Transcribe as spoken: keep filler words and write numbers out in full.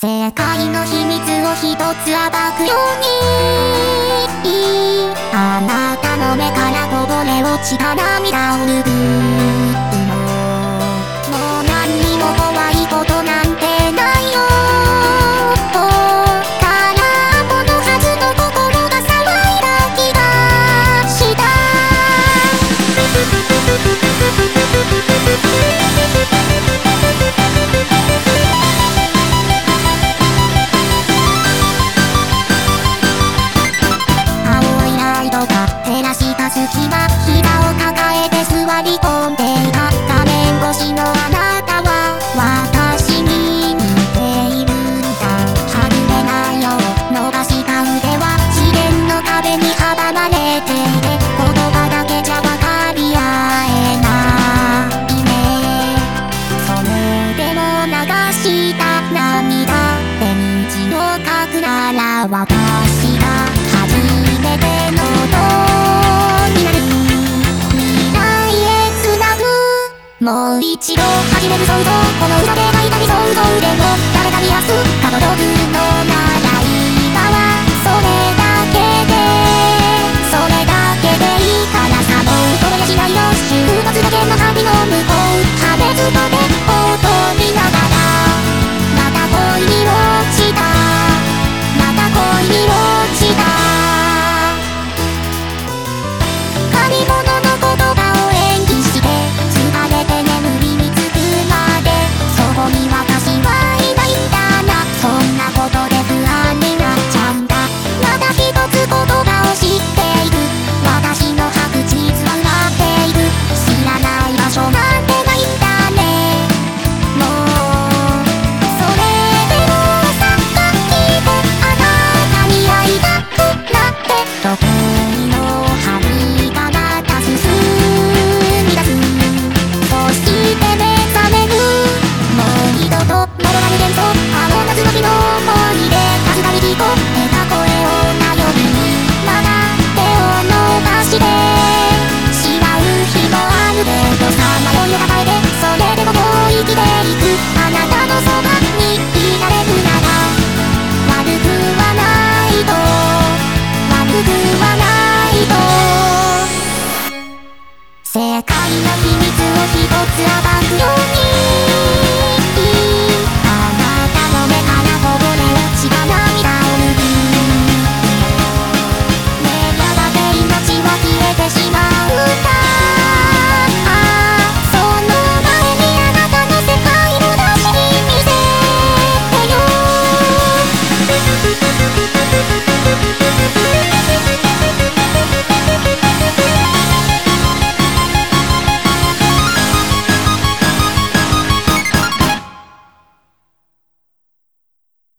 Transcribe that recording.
世界の秘密を一つ暴くように、あなたの目からこぼれ落ちた涙を拭うの。もう何にも怖いことなんてないよ。空っぽのはずの心が騒いだ気がした。隙間、膝を抱えて座り込んでいた画面越しのあなたは私に似ているんだ。外れないよう伸ばした腕は次元の壁に阻まれていて、言葉だけじゃ分かり合えないね。それでも流した涙で道を書くなら私が初めてのもう一度始めるぞこの裏で